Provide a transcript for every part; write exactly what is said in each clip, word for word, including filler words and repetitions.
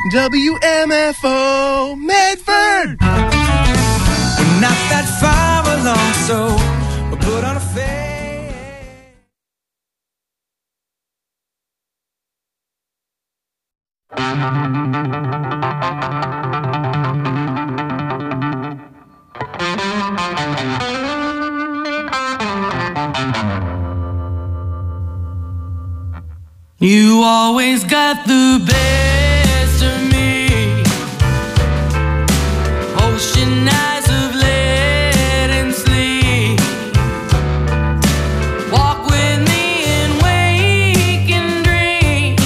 W M F O Medford. We're not that far along, so we'll put on a face. You always got the best of me. Ocean eyes of lead and sleep. Walk with me and wake and dream.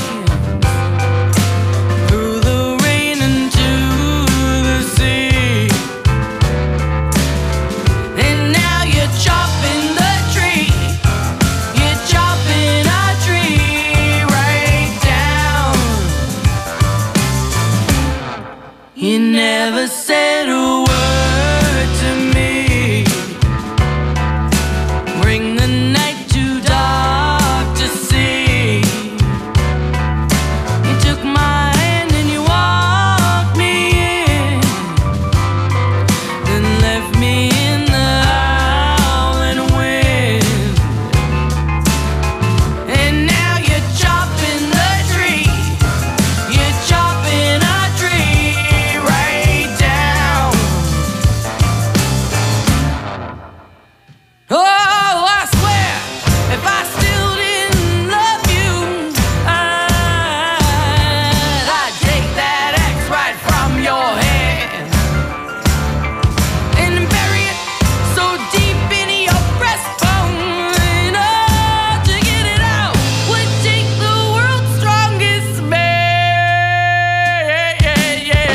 Through the rain into the sea. And now you're chopping the tree. You're chopping our tree right down. You never said a word to me. Bring the night too dark to see. You took my hand and you walked me in, then left me in the howling wind. And now you're chopping the tree. You're chopping our tree right down. Oh, I swear, if I still didn't love you, I'd, I'd take that axe right from your hand and bury it so deep in your breastbone. Oh, to get it out would take the world's strongest man. Yeah, yeah.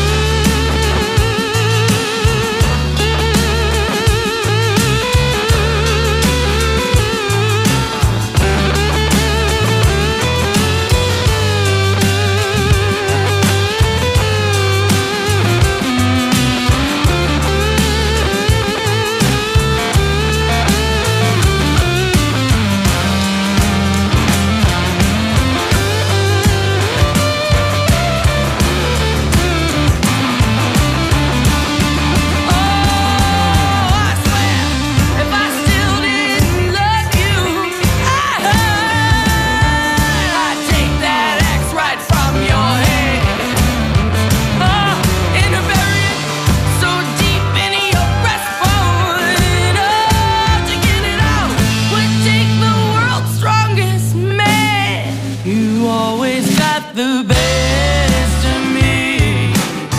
The best of me.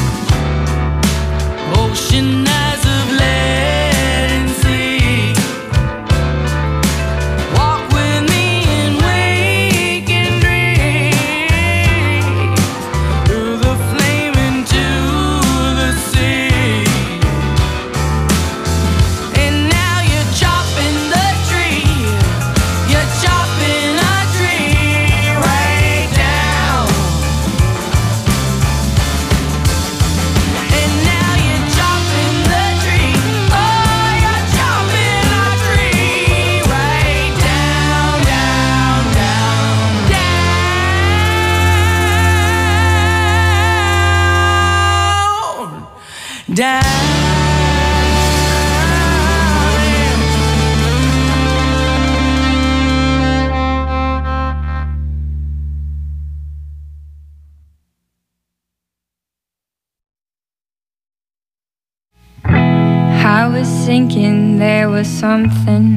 Ocean eyes of lead and sleep. Walk with me and wake and dream. Through the flame into the sea. And now you're chopping the tree. You're chopping our tree right down. And now you're chopping the tree. Oh, you're chopping our tree right down, down, down, down, down. I was thinking there was something,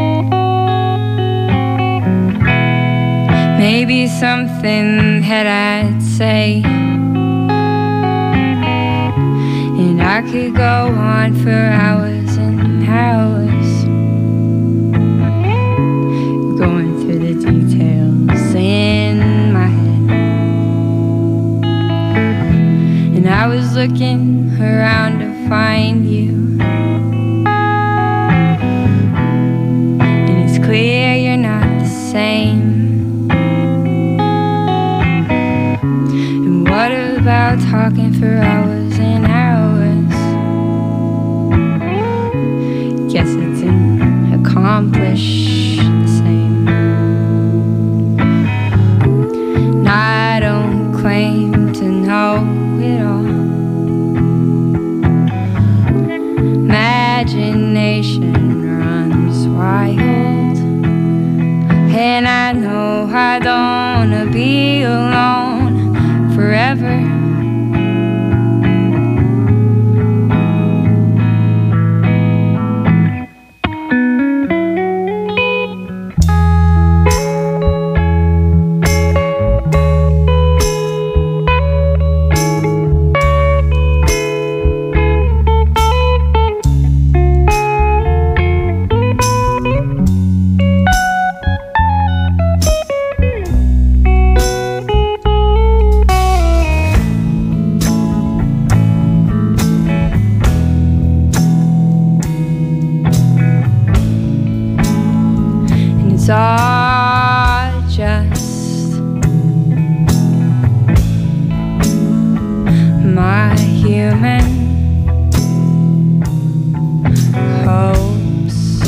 maybe something that I'd say, and I could go on for hours and hours, going through the details in my head. And I was looking around to find you, and it's clear you're not the same. And what about talking for hours and hours? Guess it didn't accomplish the same. And I don't claim to know forever. It's all just my human hopes,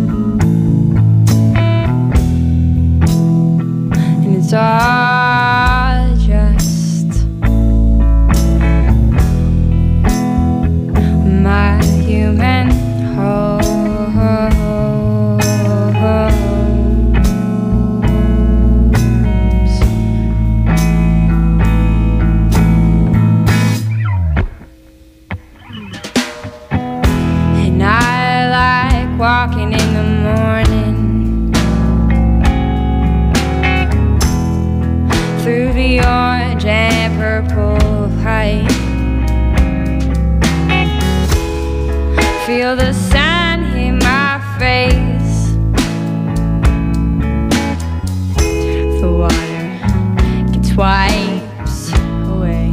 and it's all just my human hopes. Walking in the morning through the orange and purple light, feel the sun hit my face, the water gets wipes away.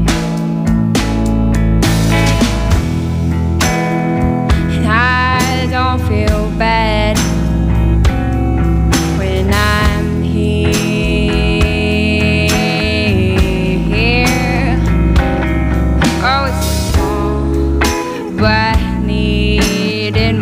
Don't feel bad when I'm here. Oh, it's small, but needed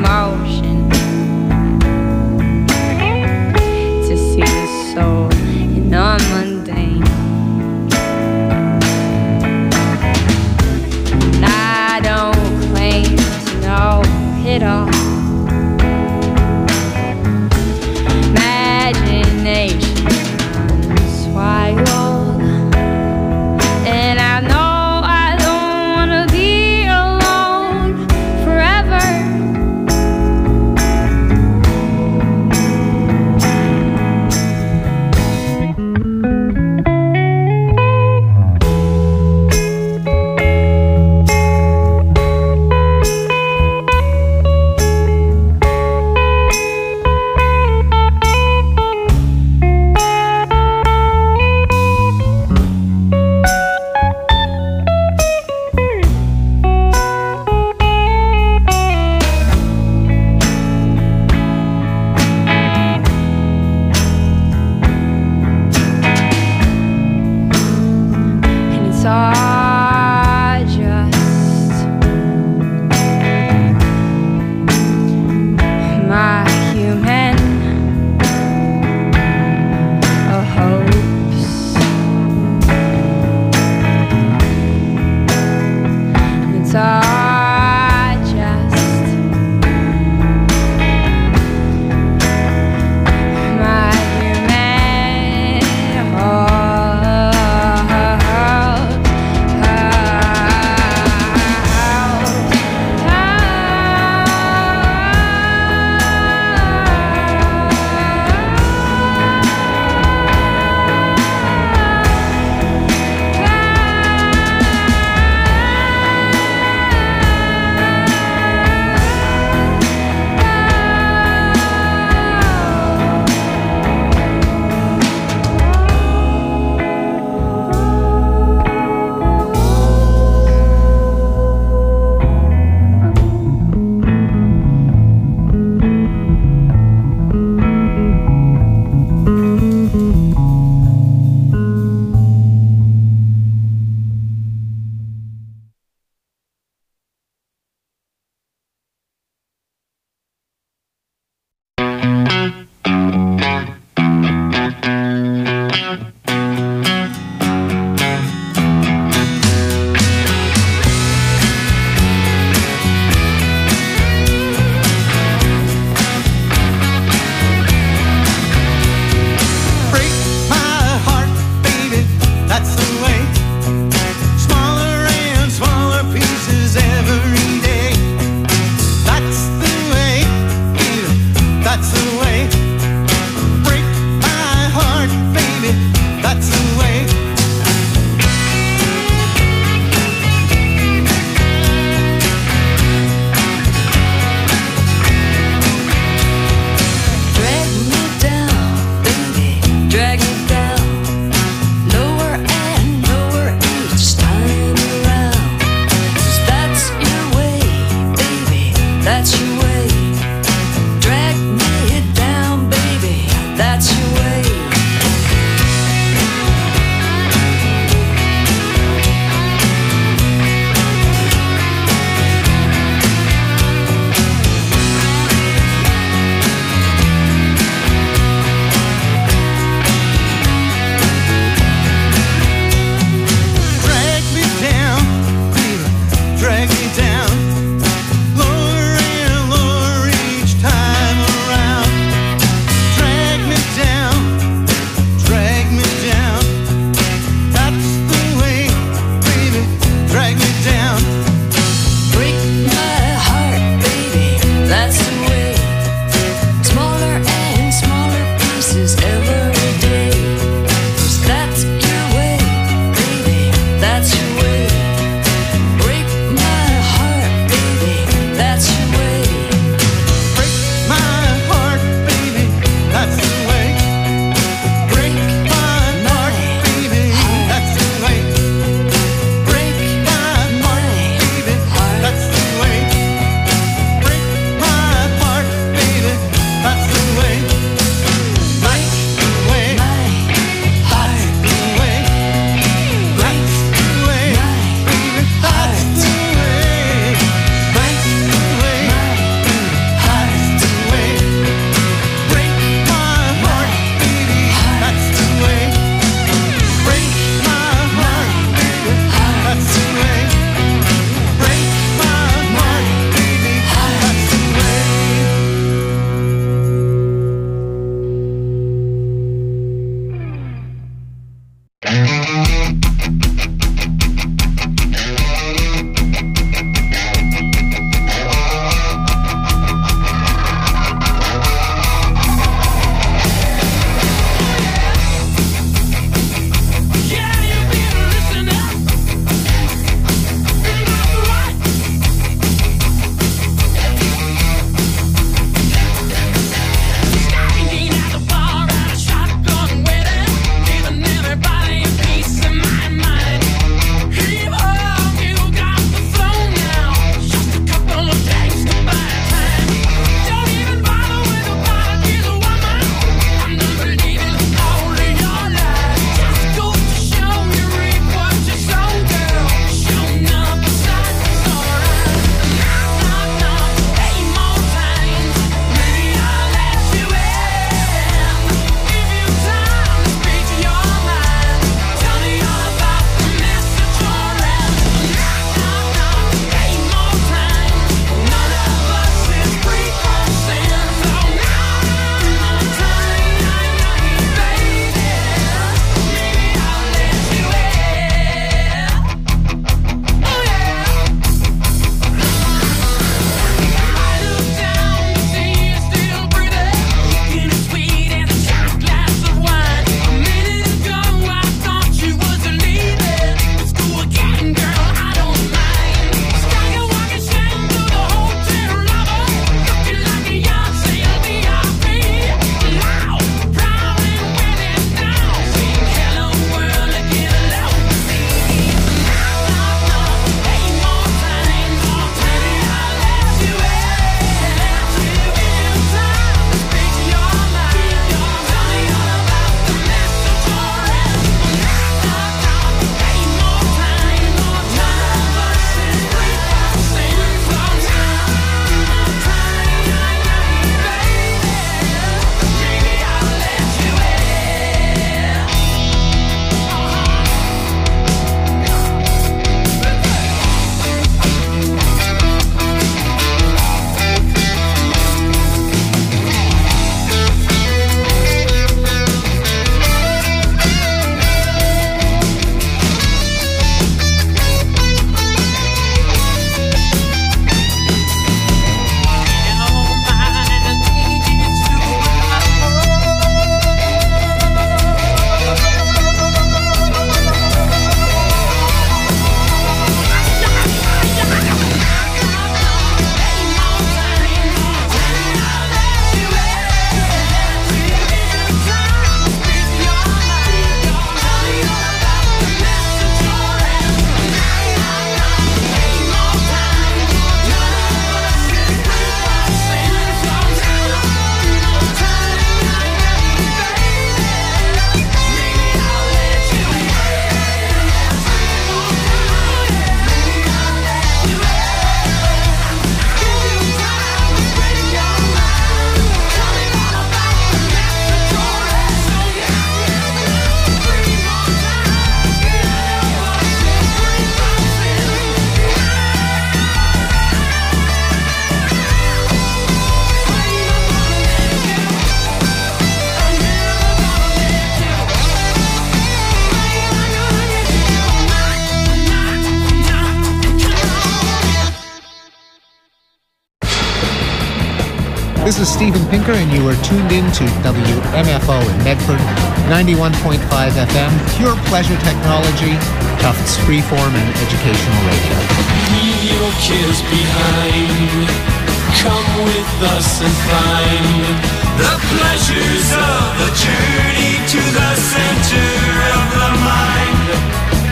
This is Steven Pinker, and you are tuned in to W M F O in Medford, ninety-one point five F M, pure pleasure technology, Tufts freeform and educational radio. Leave your kids behind. Come with us and find the pleasures of the journey to the center of the mind.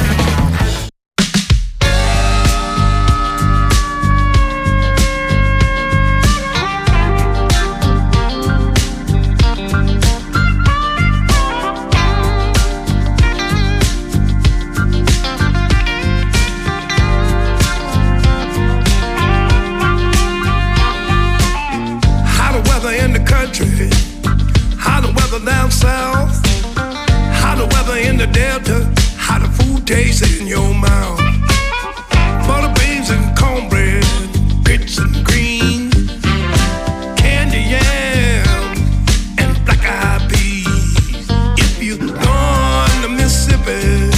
How the weather down south, how the weather in the delta, how the food tastes in your mouth. Butter beans and cornbread, grits and greens, candy yam and black eyed peas. If you gone to Mississippi,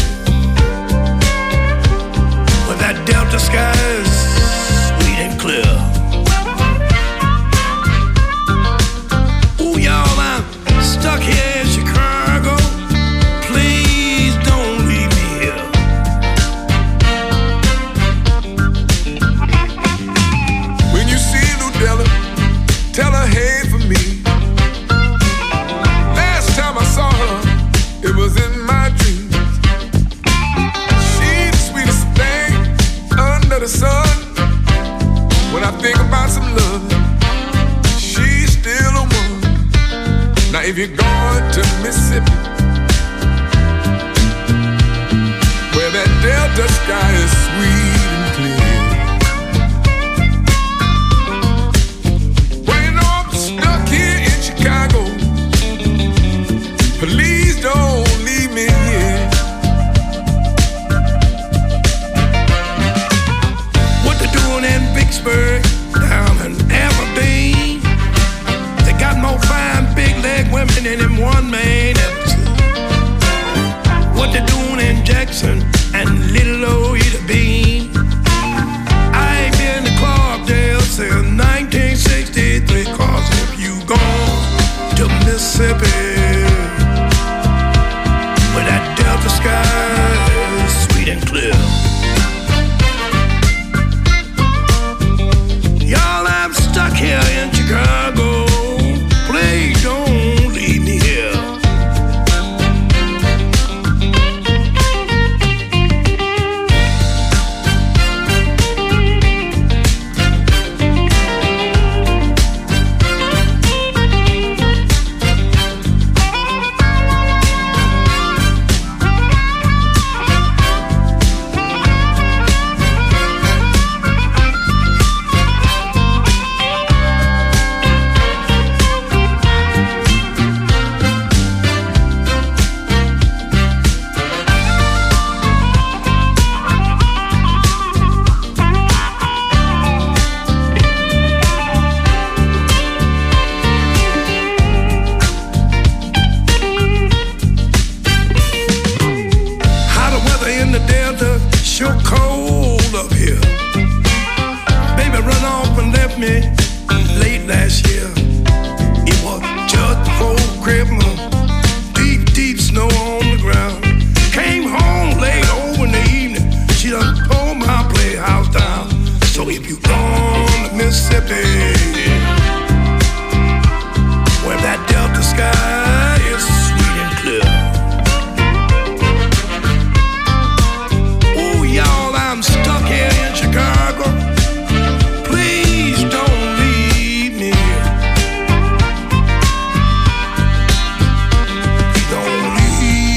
where that delta sky is sweet and clear. Stuck here in Chicago, please don't leave me here. When you see Ludella, tell her hey for me. Last time I saw her, it was in my dreams. She's the sweetest thing under the sun. When I think about some love, she's still a one. Now if you're going to Mississippi, where that delta sky is sweet and clear. Well, you know I'm stuck here in Chicago. Please don't leave me here. What they doing in Vicksburg, down in Aberdeen? They got more fine big leg women in them one man episode. What they doing in Jackson and Little old Ida Bean? I ain't been to Clarkdale since nineteen sixty-three. Cause if you gone to Mississippi, where that delta sky is sweet and clear. Y'all, I'm stuck here in Chicago. Please don't leave me here. Don't leave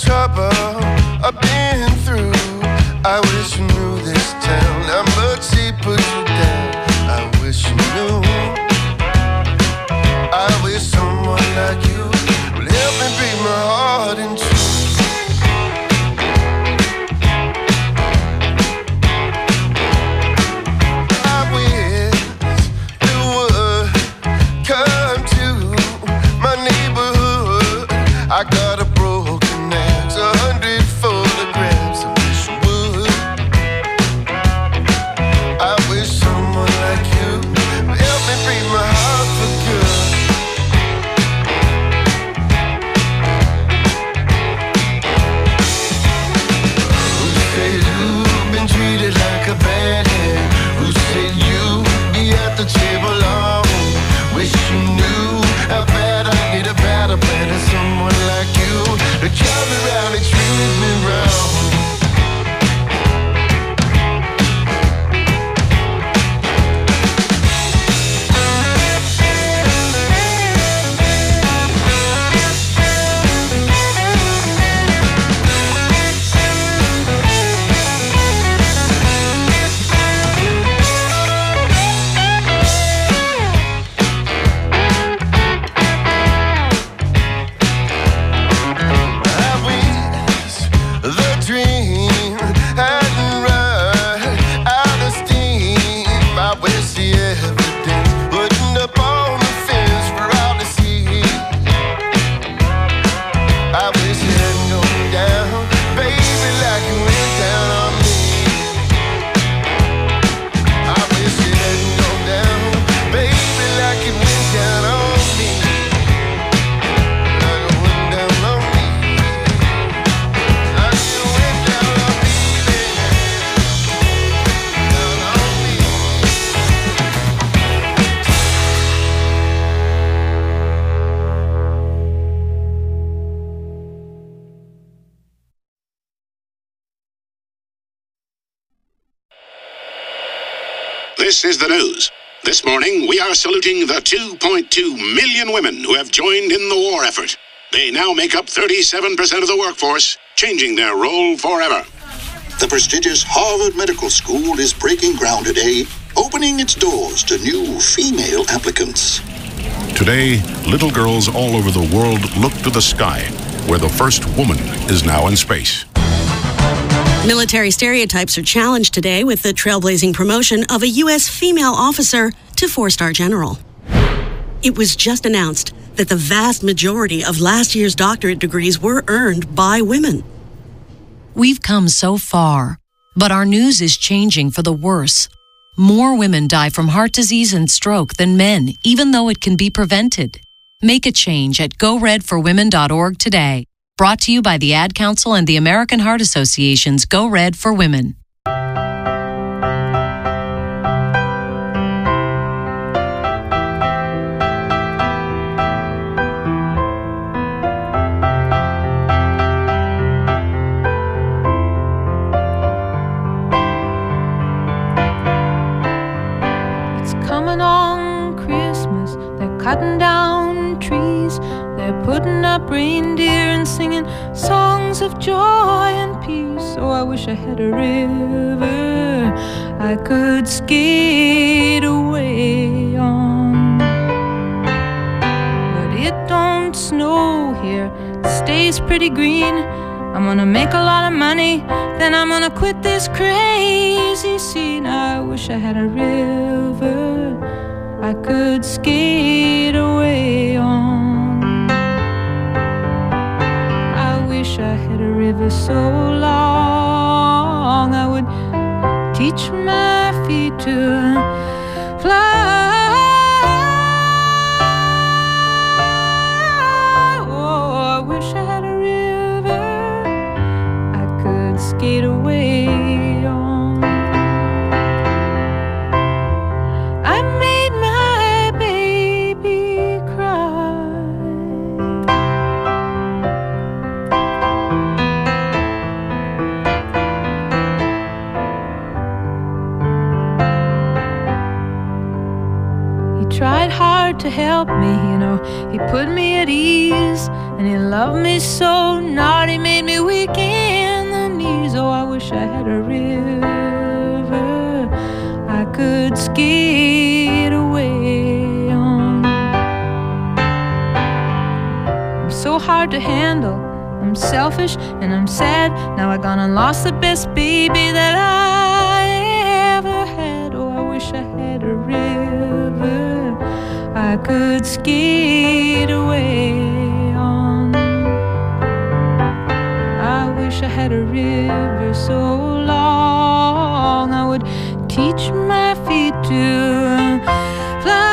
trouble I've been through. I wish you knew this town, how much he put you down. I wish you knew. I wish someone like you would help me break my heart in two. I wish you would come to my neighborhood. I got a broken axe, a hundred photographs. I wish you would. I wish someone like you would help me break my heart for good. Who said you've been treated like a bad hand? Who said you'd be at the table long? Wish you knew how bad I need a better plan than someone like you to turn me around and treat me wrong. This is the news. This morning, we are saluting the two point two million women who have joined in the war effort. They now make up thirty-seven percent of the workforce, changing their role forever. The prestigious Harvard Medical School is breaking ground today, opening its doors to new female applicants. Today, little girls all over the world look to the sky, where the first woman is now in space. Military stereotypes are challenged today with the trailblazing promotion of a U S female officer to four-star general. It was just announced that the vast majority of last year's doctorate degrees were earned by women. We've come so far, but our news is changing for the worse. More women die from heart disease and stroke than men, even though it can be prevented. Make a change at go red for women dot org today. Brought to you by the Ad Council and the American Heart Association's Go Red for Women. It's coming on Christmas, they're cutting down trees. They're putting up reindeer and singing songs of joy and peace. Oh, I wish I had a river I could skate away on. But it don't snow here, it stays pretty green. I'm gonna make a lot of money, then I'm gonna quit this crazy scene. I wish I had a river I could skate away on. I had a river so long I would teach my feet to fly. Oh, I wish I had a river I could skate away on. I made my baby cry. helped me, you know. He put me at ease, and he loved me so not. He made me weak in the knees. Oh, I wish I had a river I could skate away on. I'm so hard to handle, I'm selfish and I'm sad. Now I gone and lost the best baby that I ever had. Oh, I wish I had a river I could skate away on. I wish I had a river so long I would teach my feet to fly.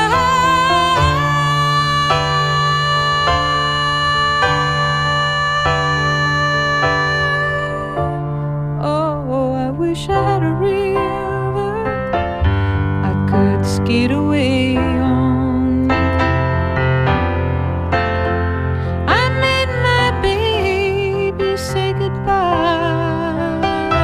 Oh, I wish I had a river I could skate away on. I made my baby say goodbye.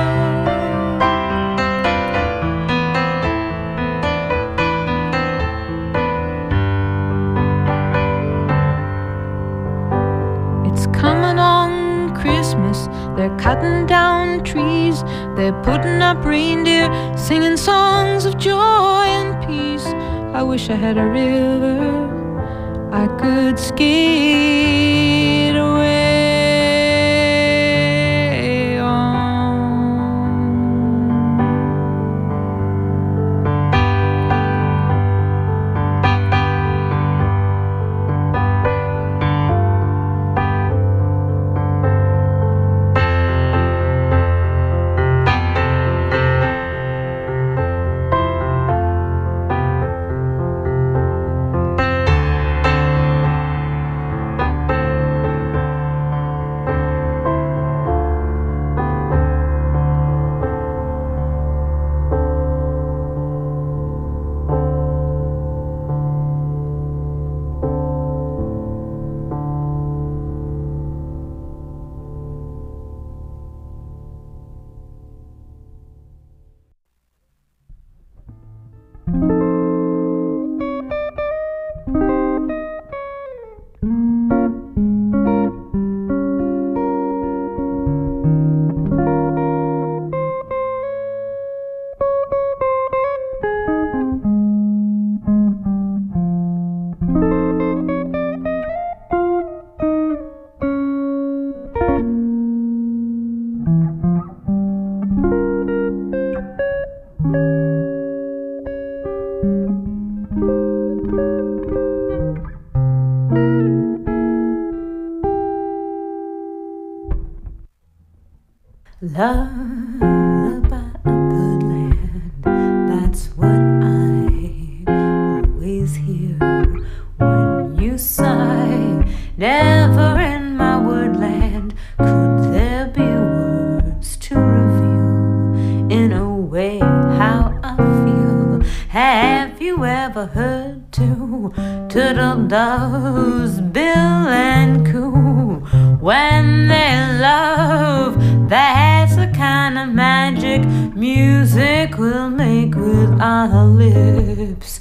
It's coming on Christmas. They're cutting down trees. They're putting up reindeer, singing songs of joy and peace. I wish I had a river I could skate away on. Lullaby of Birdland, that's what I always hear when you sigh. Never in my woodland could there be words to reveal in a way how I feel. Have you ever heard two turtle doves bill and coo when they love? That's the kind of magic music we'll make with our lips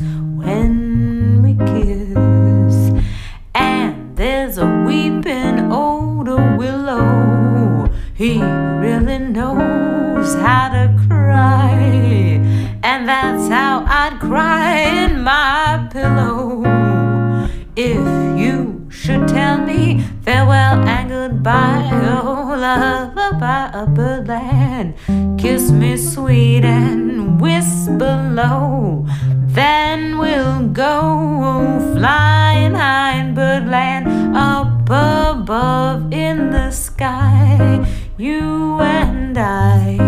when we kiss. And there's a weeping old willow, he really knows how to cry, and that's how I'd cry in my pillow if you should tell me farewell and goodbye. Oh, lullaby of Birdland, kiss me sweet and whisper low. Then we'll go flying high in Birdland, up above in the sky, you and I.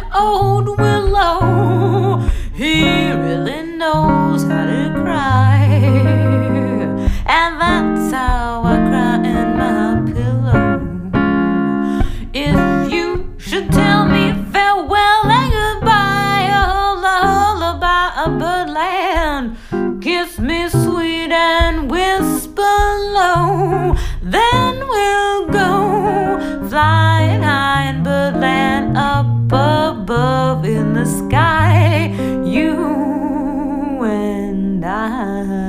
Old willow, he really knows how to cry, birdland. Kiss me sweet and whisper low. Then we'll go flying high in birdland, up above in the sky, you and I.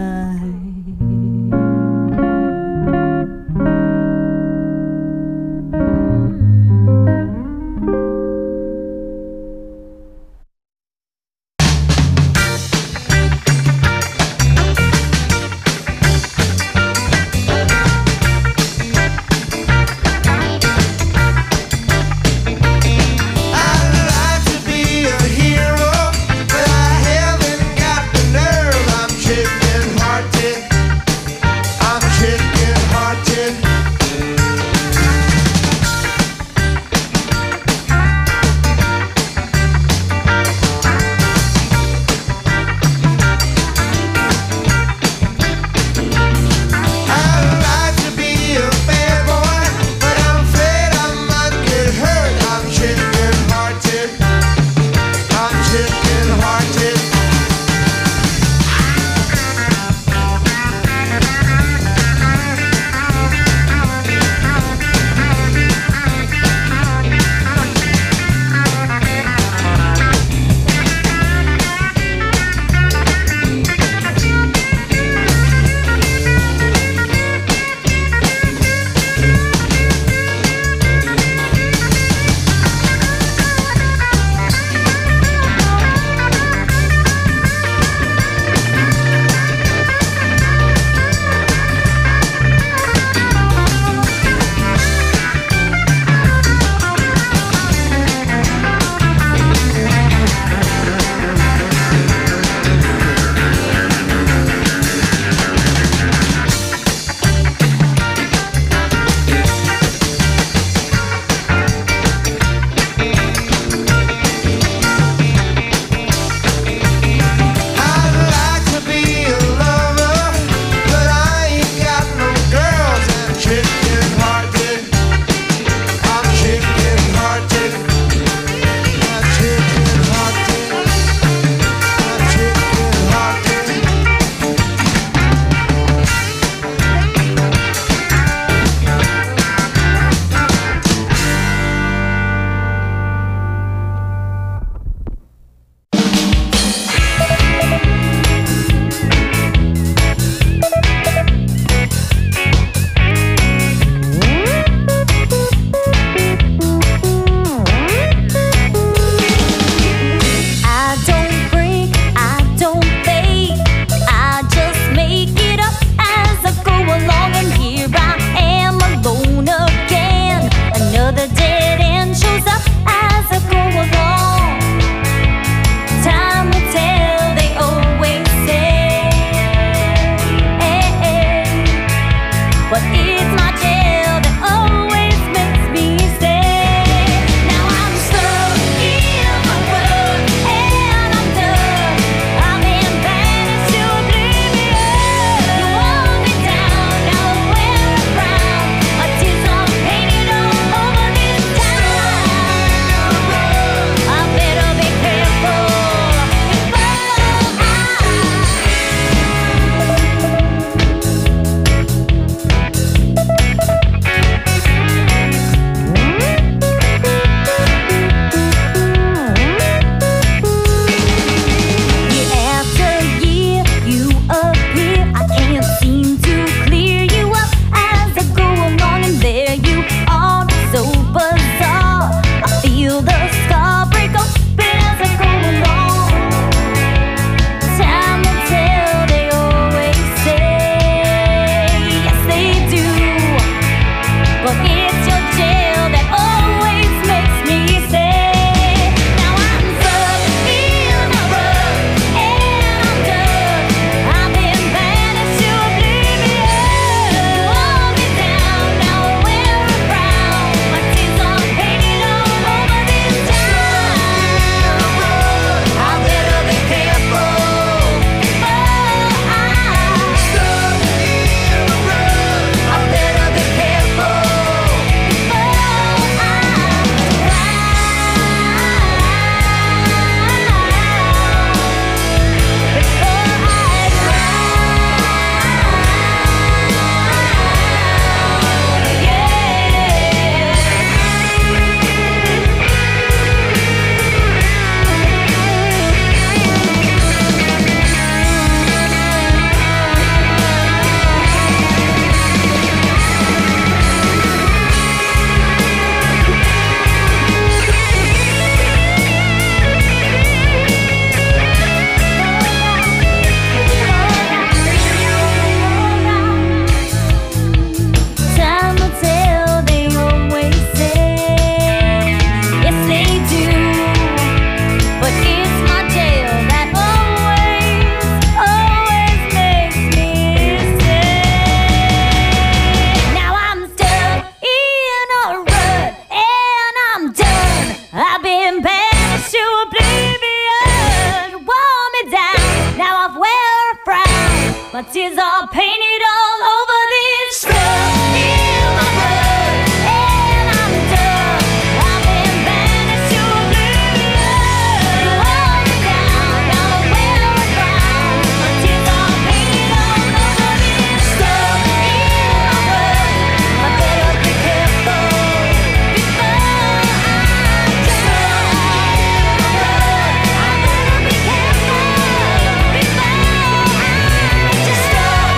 My tears are painted all over this stuff in my blood, and I'm done. I've been banished to oblivion. You hold me down, now I'm well around. My tears are painted all over this stuff in my blood. I better be careful before I drown. I better be careful before I just stop.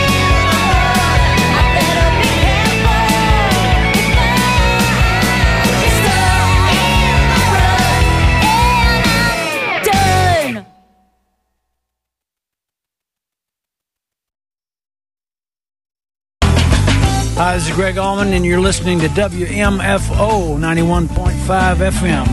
I better be careful before I just stop in my run, and I'm done. Hi, this is Greg Allman, and you're listening to W M F O ninety-one point five F M.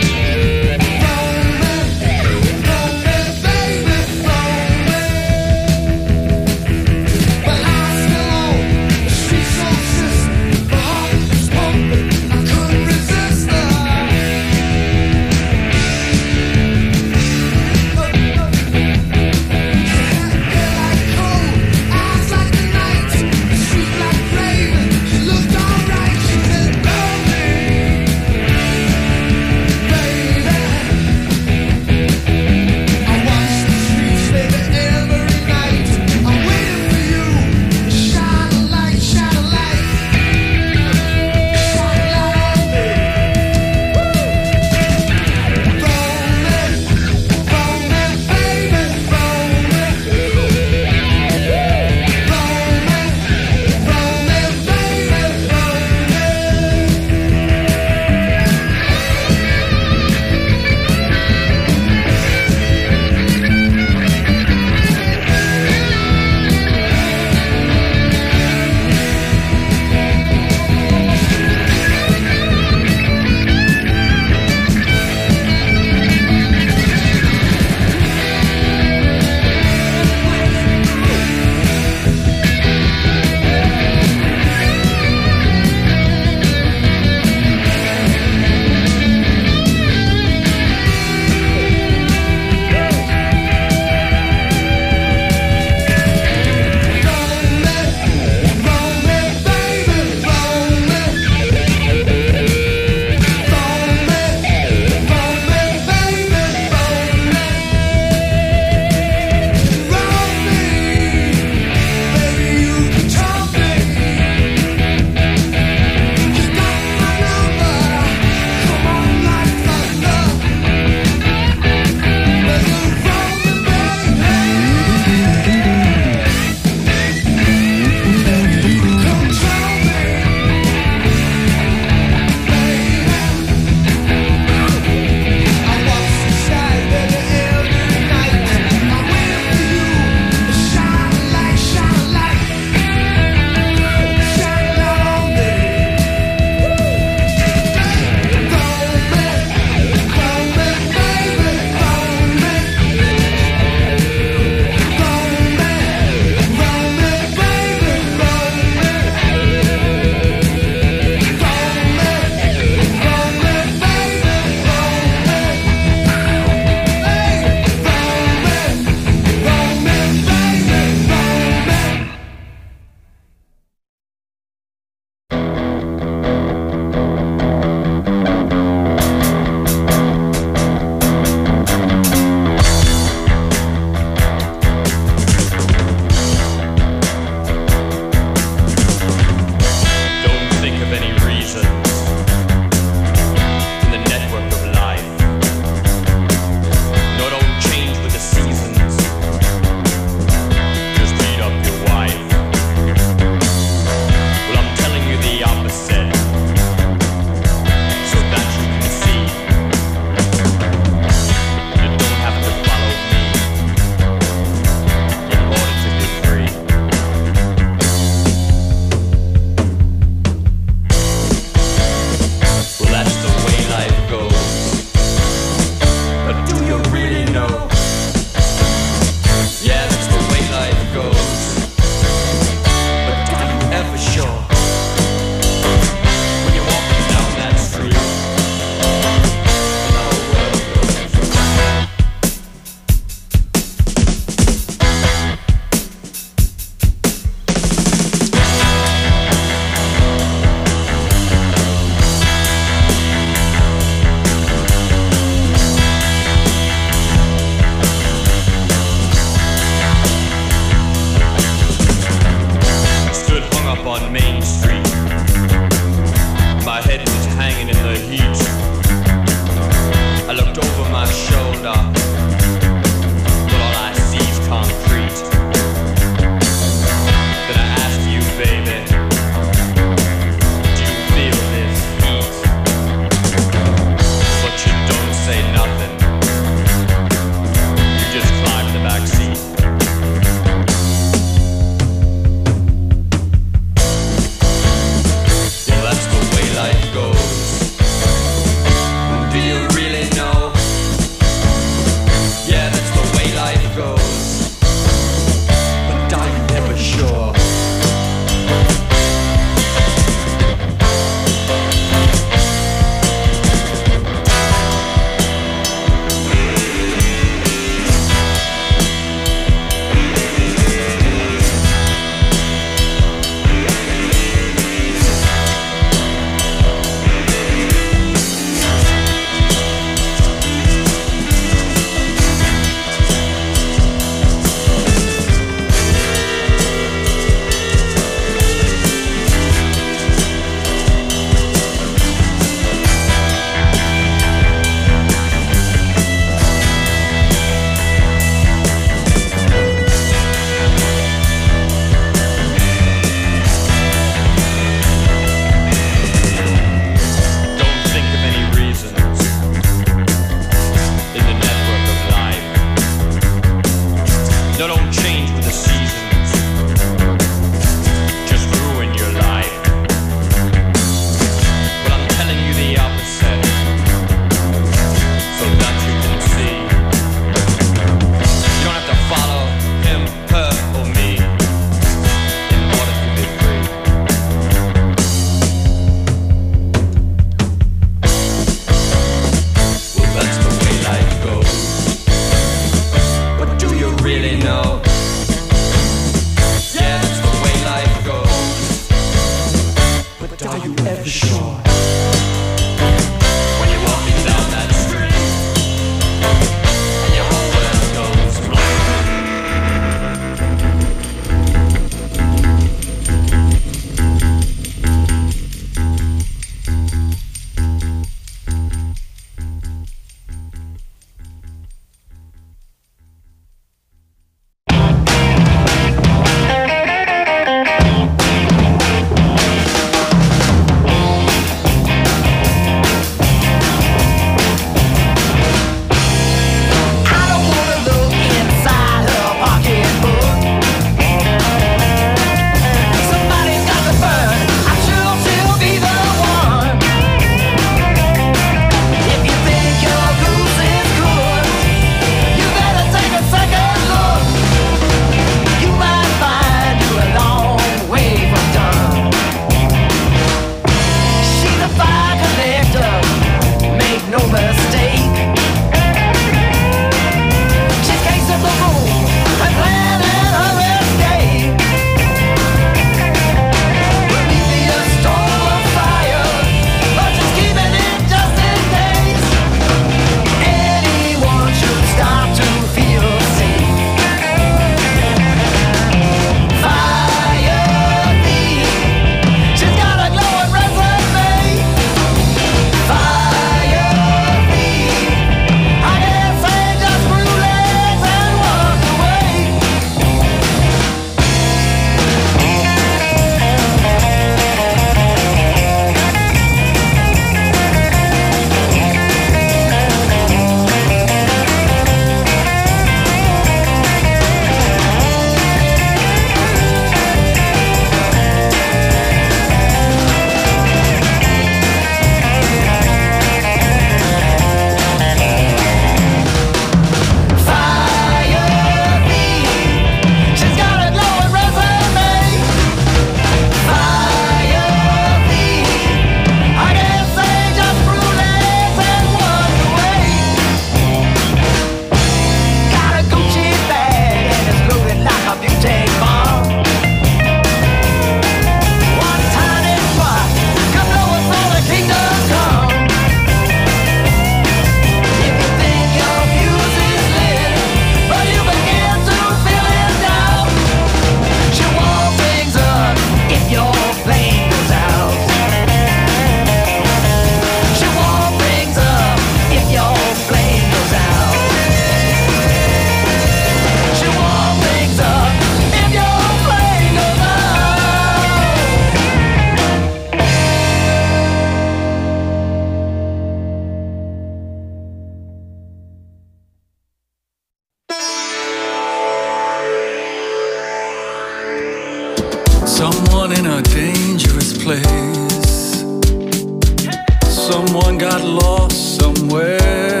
Someone in a dangerous place. Someone got lost somewhere.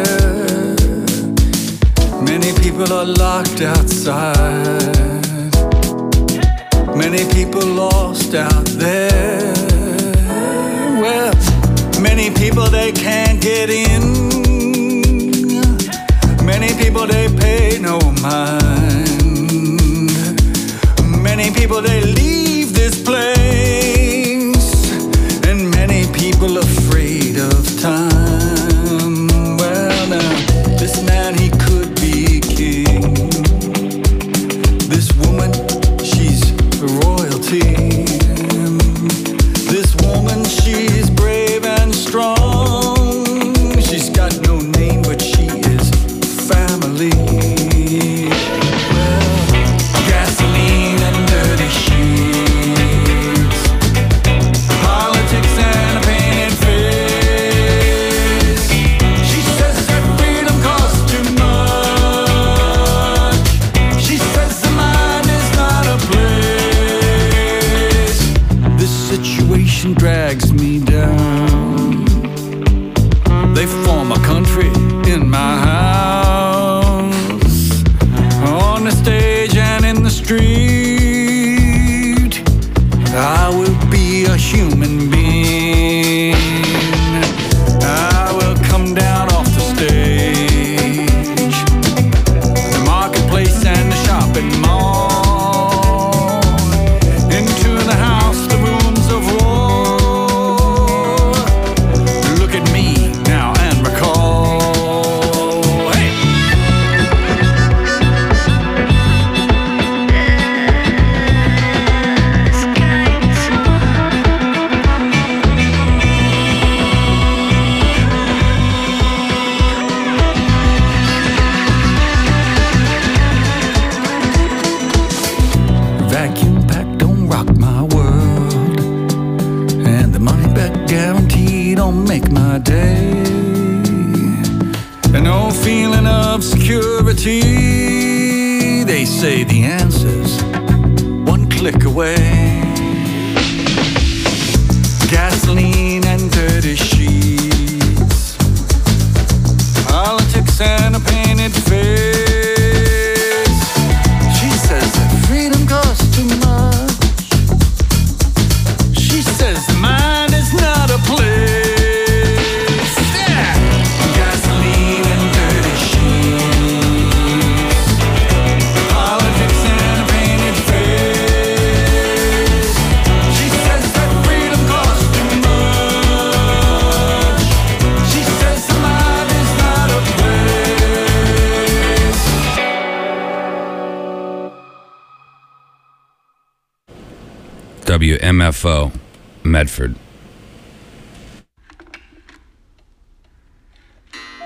Many people are locked outside. Many people lost out there. Well, many people they can't get in. Many people they pay no mind. Many people they leave this place. And many people afraid of time. Well now, this man he could be king. This woman, she's royalty. This woman, she's brave and strong. She's got no name, but she is family. Well, gasoline and dirty sheets, politics and a painted face. She says that freedom costs too much. She says the mind is not a place. This situation drags me down. They form a country in my house, on the stage and in the street. I will be a human being. I will come down off the stage, the marketplace and the shopping mall, into the house, the rooms of war. Look at me now and recall. Hey! Vacuum pack don't rock my world, and the money back guarantee don't make my day. And no feeling of security. They say the answer's one click away. Gasoline and dirty sheets, politics and a painted face. She says that freedom costs too much. She says the mind is not a place. Yeah. Gasoline and dirty sheets, politics and a painted face. She says that freedom costs too much. She says the mind is not a place. W M F O, Medford.